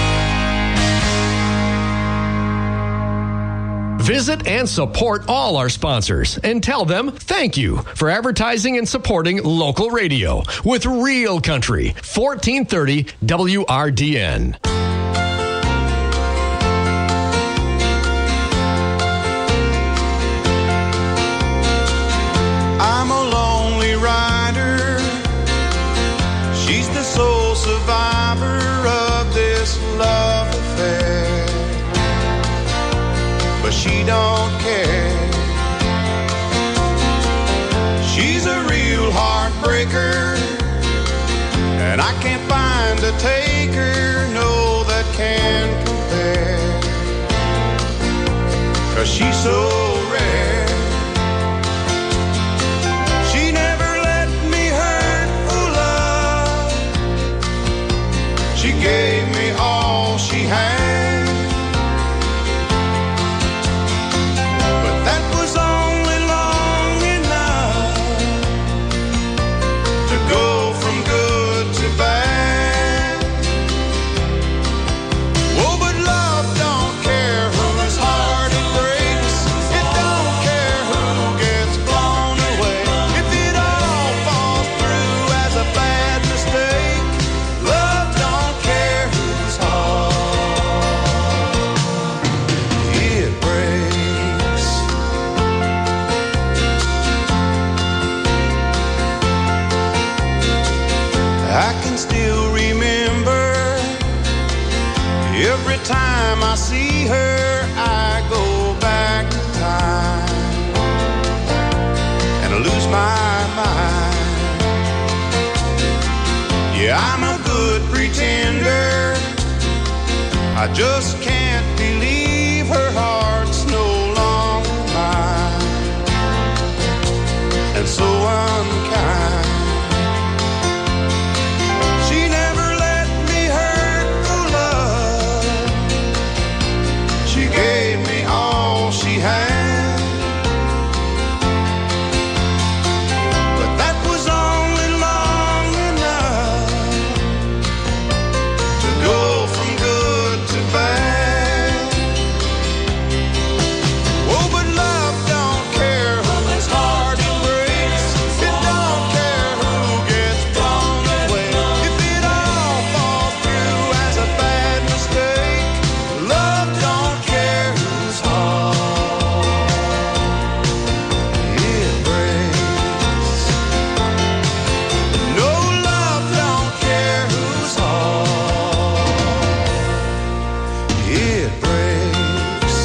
Visit and support all our sponsors and tell them thank you for advertising and supporting local radio with Real Country, fourteen thirty W R D N. I'm a lonely rider. She's the sole survivor of this love affair. But she don't care. She's a real heartbreaker, and I can't find a taker, no, that can compare. 'Cause she's so rare. She never let me hurt or love. She gave me all she had. But that was only long enough to go from good to bad. Oh, but love don't care whose heart it breaks. time I see her, I go back in time and I lose my mind. Yeah, I'm a good pretender. I just can't believe her heart's no longer mine, and so unkind. She never let me hurt her love. She gave me all she had, but that was only long enough to go from good to bad. Oh, but love don't care whose heart it breaks. It don't care who gets blown away. If it all falls through as a bad mistake, love don't care whose heart it breaks. No, love don't care whose heart it breaks.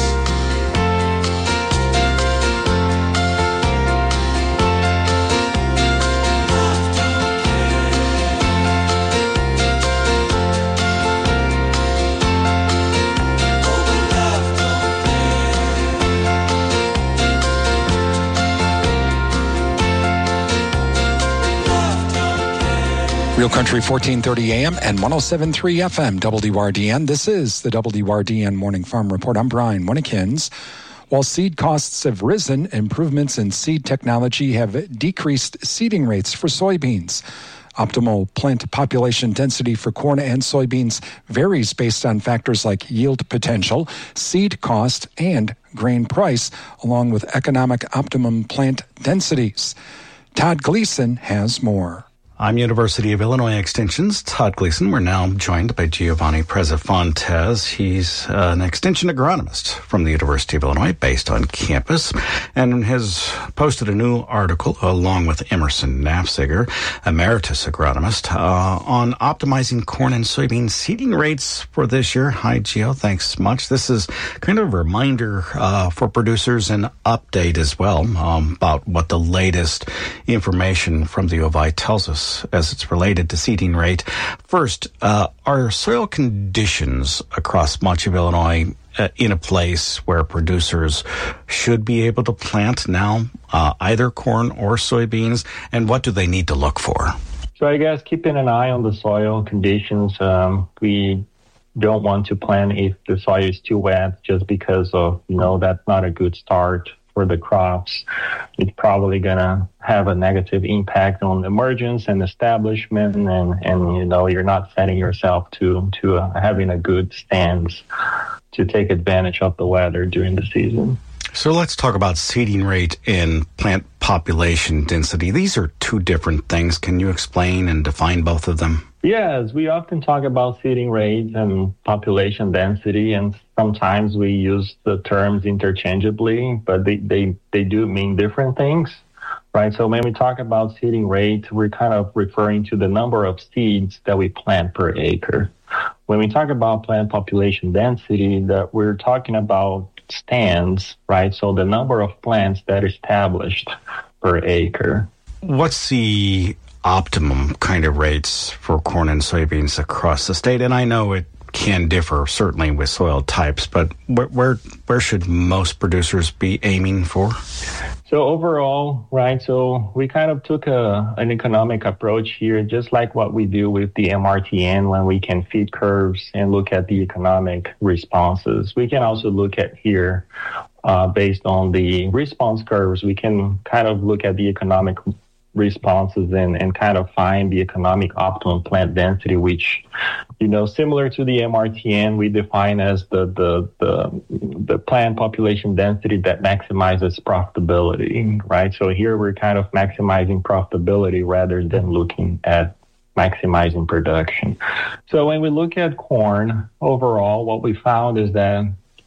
Real Country fourteen thirty A M and one oh seven point three F M W R D N. This is the W R D N Morning Farm Report. I'm Brian Winnekins. While seed costs have risen, improvements in seed technology have decreased seeding rates for soybeans. Optimal plant population density for corn and soybeans varies based on factors like yield potential, seed cost, and grain price, along with economic optimum plant densities. Todd Gleason has more. I'm University of Illinois Extension's Todd Gleason. We're now joined by Giovanni Prezafontes. He's uh, an extension agronomist from the University of Illinois based on campus and has posted a new article along with Emerson Nafziger, emeritus agronomist, uh, on optimizing corn and soybean seeding rates for this year. Hi, Gio. Thanks much. This is kind of a reminder uh, for producers and update as well um, about what the latest information from the U of I tells us as it's related to seeding rate. First, uh, are soil conditions across much of Illinois uh, in a place where producers should be able to plant now uh, either corn or soybeans, and what do they need to look for? So I guess keeping an eye on the soil conditions. Um, we don't want to plant if the soil is too wet just because of, you know, that's not a good start for the crops. It's probably going to have a negative impact on emergence and establishment, and, and you know, you're not setting yourself to, to uh, having a good stance to take advantage of the weather during the season. So let's talk about seeding rate and plant population density. These are two different things. Can you explain and define both of them? Yes, we often talk about seeding rate and population density, and sometimes we use the terms interchangeably, but they, they, they do mean different things, right? So when we talk about seeding rate, we're kind of referring to the number of seeds that we plant per acre. When we talk about plant population density, that we're talking about stands, right? So the number of plants that are established per acre. What's the optimum kind of rates for corn and soybeans across the state? And I know it can differ certainly with soil types, but where where, where should most producers be aiming for? So overall, right, so we kind of took a an economic approach here, just like what we do with the M R T N when we can feed curves and look at the economic responses. We can also look at here, uh, based on the response curves, we can kind of look at the economic responses and, and kind of find the economic optimum plant density, which, you know, similar to the M R T N, we define as the, the, the, the plant population density that maximizes profitability, right? So here we're kind of maximizing profitability rather than looking at maximizing production. So when we look at corn overall, what we found is that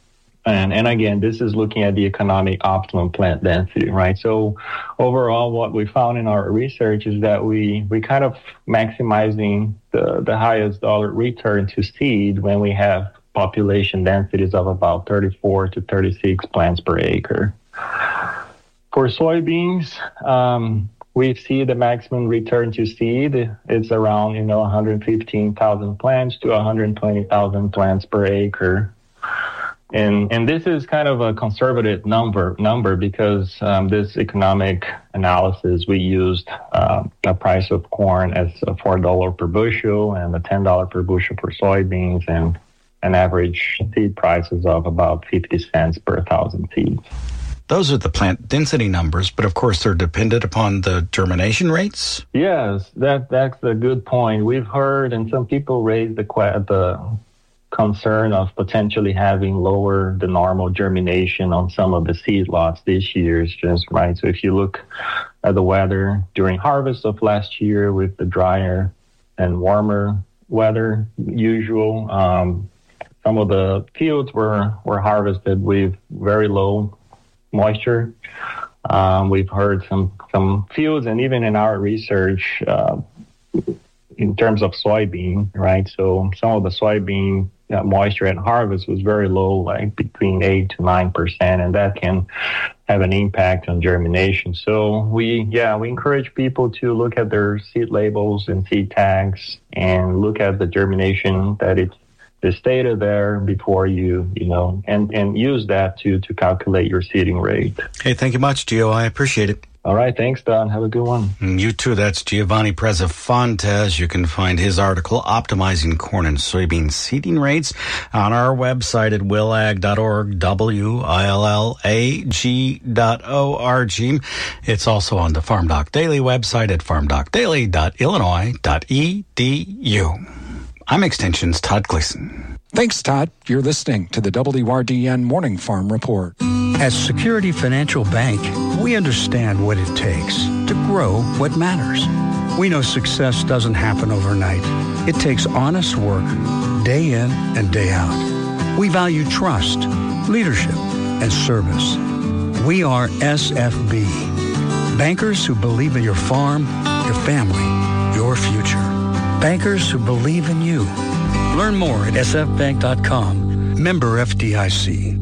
And, and again, this is looking at the economic optimum plant density, right? So overall, what we found in our research is that we, we kind of maximizing the, the highest dollar return to seed when we have population densities of about thirty-four to thirty-six plants per acre. For soybeans, um, we see the maximum return to seed. It's around, you know, one hundred fifteen thousand plants to one hundred twenty thousand plants per acre. And and this is kind of a conservative number number because um, this economic analysis, we used uh, a price of corn as four dollars per bushel and a ten dollars per bushel for soybeans, and an average seed prices of about fifty cents per thousand seeds. Those are the plant density numbers, but of course they're dependent upon the germination rates? Yes, that that's a good point. We've heard, and some people raise the the concern of potentially having lower than normal germination on some of the seed lots this year. Just right. So if you look at the weather during harvest of last year with the drier and warmer weather usual, um, some of the fields were, were harvested with very low moisture. Um, we've heard some, some fields, and even in our research, uh, in terms of soybean, right? So some of the soybean uh, moisture at harvest was very low, like between eight to nine percent, and that can have an impact on germination. So we, yeah, we encourage people to look at their seed labels and seed tags and look at the germination that it's is stated there before you, you know, and, and use that to, to calculate your seeding rate. Hey, thank you much, Gio. I appreciate it. All right. Thanks, Don. Have a good one. And you too. That's Giovanni Preza-Fontes. You can find his article, Optimizing Corn and Soybean Seeding Rates, on our website at willag dot org, W I L L A G dot O R G. It's also on the Farm Doc Daily website at farm doc daily dot illinois dot e d u. I'm Extension's Todd Gleason. Thanks, Todd. You're listening to the W R D N Morning Farm Report. At Security Financial Bank, we understand what it takes to grow what matters. We know success doesn't happen overnight. It takes honest work, day in and day out. We value trust, leadership, and service. We are S F B, bankers who believe in your farm, your family, your future. Bankers who believe in you. Learn more at s f bank dot com. Member F D I C.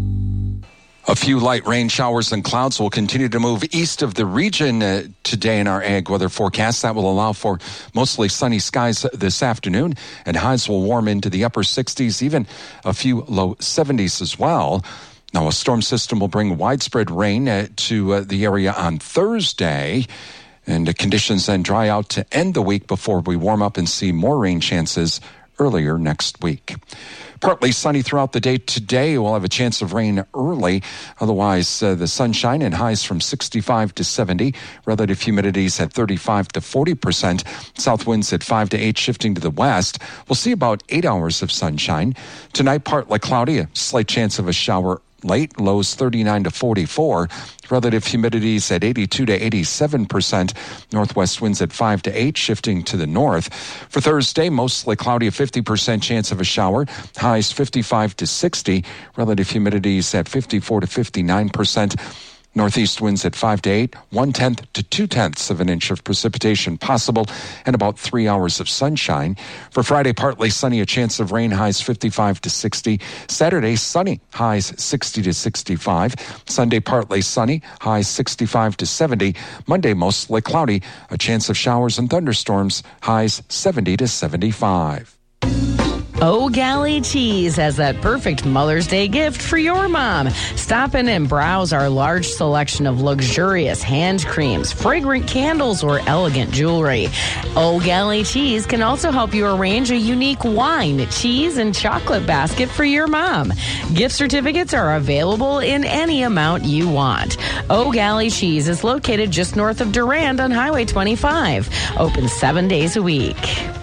A few light rain showers and clouds will continue to move east of the region uh, today in our ag weather forecast. That will allow for mostly sunny skies this afternoon, and highs will warm into the upper sixties, even a few low seventies as well. Now, a storm system will bring widespread rain uh, to uh, the area on Thursday. And the conditions then dry out to end the week before we warm up and see more rain chances earlier next week. Partly sunny throughout the day today. We'll have a chance of rain early. Otherwise, uh, the sunshine and highs from sixty-five to seventy. Relative humidities at thirty-five to forty percent. South winds at five to eight, shifting to the west. We'll see about eight hours of sunshine. Tonight, partly cloudy. A slight chance of a shower late. Lows thirty-nine to forty-four. Relative humidities at eighty-two to eighty-seven percent. Northwest winds at five to eight, shifting to the north. For Thursday, mostly cloudy, a fifty percent chance of a shower. Highs fifty-five to sixty. Relative humidities at fifty-four to fifty-nine percent. Northeast winds at five to eight, one-tenth to two-tenths of an inch of precipitation possible, and about three hours of sunshine. For Friday, partly sunny, a chance of rain, highs fifty-five to sixty. Saturday, sunny, highs sixty to sixty-five. Sunday, partly sunny, highs sixty-five to seventy. Monday, mostly cloudy, a chance of showers and thunderstorms, highs seventy to seventy-five. Oh Galley Cheese has that perfect Mother's Day gift for your mom. Stop in and browse our large selection of luxurious hand creams, fragrant candles, or elegant jewelry. Oh Galley Cheese can also help you arrange a unique wine, cheese, and chocolate basket for your mom. Gift certificates are available in any amount you want. Oh Galley Cheese is located just north of Durand on Highway twenty-five. Open seven days a week.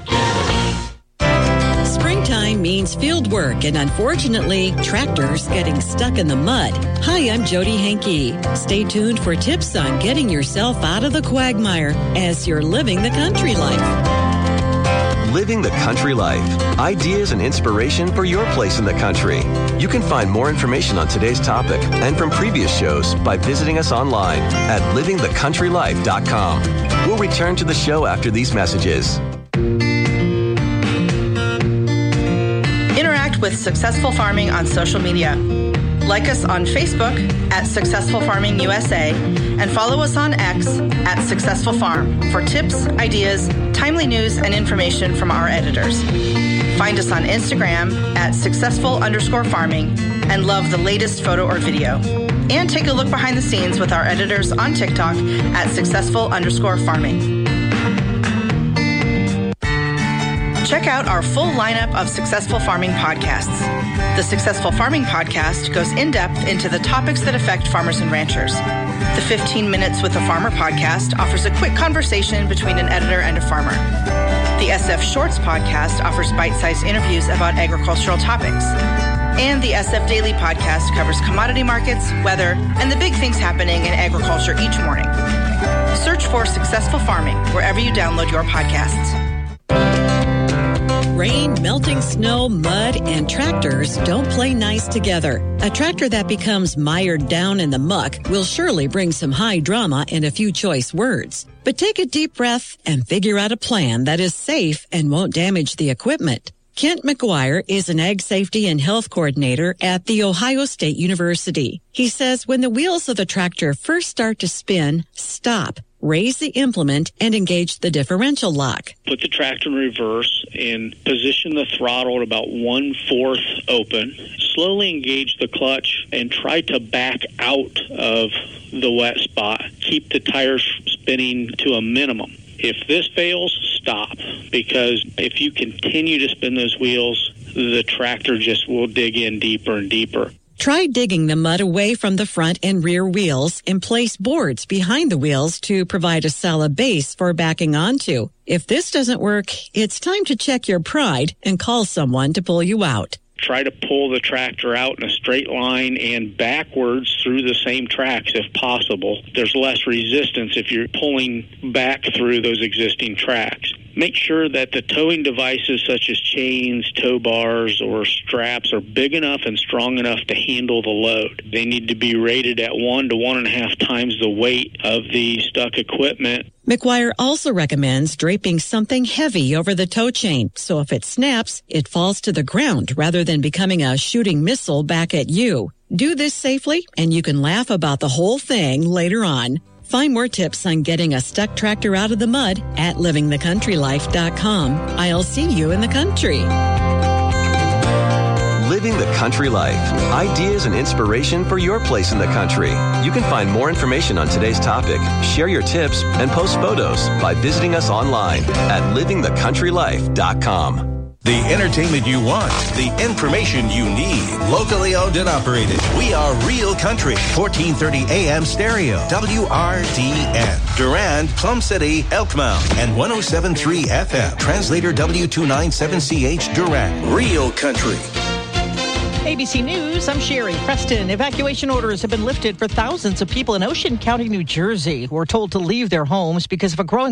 Springtime means field work and, unfortunately, tractors getting stuck in the mud. Hi, I'm Jody Henke. Stay tuned for tips on getting yourself out of the quagmire as you're living the country life. Living the Country Life. Ideas and inspiration for your place in the country. You can find more information on today's topic and from previous shows by visiting us online at living the country life dot com. We'll return to the show after these messages. Connect with Successful Farming on social media. Like us on Facebook at Successful Farming U S A and follow us on X at Successful Farm for tips, ideas, timely news, and information from our editors. Find us on Instagram at successful underscore farming and love the latest photo or video. And take a look behind the scenes with our editors on TikTok at successful underscore farming. Check out our full lineup of Successful Farming podcasts. The Successful Farming podcast goes in-depth into the topics that affect farmers and ranchers. The fifteen Minutes with a Farmer podcast offers a quick conversation between an editor and a farmer. The S F Shorts podcast offers bite-sized interviews about agricultural topics. And the S F Daily podcast covers commodity markets, weather, and the big things happening in agriculture each morning. Search for Successful Farming wherever you download your podcasts. Rain, melting snow, mud, and tractors don't play nice together. A tractor that becomes mired down in the muck will surely bring some high drama and a few choice words. But take a deep breath and figure out a plan that is safe and won't damage the equipment. Kent McGuire is an ag safety and health coordinator at The Ohio State University. He says when the wheels of the tractor first start to spin, stop. Raise the implement and engage the differential lock. Put the tractor in reverse and position the throttle at about one-fourth open. Slowly engage the clutch and try to back out of the wet spot. Keep the tires spinning to a minimum. If this fails, stop, because if you continue to spin those wheels, the tractor just will dig in deeper and deeper. Try digging the mud away from the front and rear wheels and place boards behind the wheels to provide a solid base for backing onto. If this doesn't work, it's time to check your pride and call someone to pull you out. Try to pull the tractor out in a straight line and backwards through the same tracks if possible. There's less resistance if you're pulling back through those existing tracks. Make sure that the towing devices such as chains, tow bars, or straps are big enough and strong enough to handle the load. They need to be rated at one to one and a half times the weight of the stuck equipment. McGuire also recommends draping something heavy over the tow chain, so if it snaps, it falls to the ground rather than becoming a shooting missile back at you. Do this safely, and you can laugh about the whole thing later on. Find more tips on getting a stuck tractor out of the mud at living the country life dot com. I'll see you in the country. Living the Country Life. Ideas and inspiration for your place in the country. You can find more information on today's topic, share your tips, and post photos by visiting us online at living the country life dot com. The entertainment you want, the information you need. Locally owned and operated. We are Real Country. fourteen thirty A M stereo. W R D N. Durand, Plum City, Elkmount. And one oh seven point three F M. Translator W two ninety-seven C H Durand. Real Country. A B C News, I'm Sherry Preston. Evacuation orders have been lifted for thousands of people in Ocean County, New Jersey, who are told to leave their homes because of a growing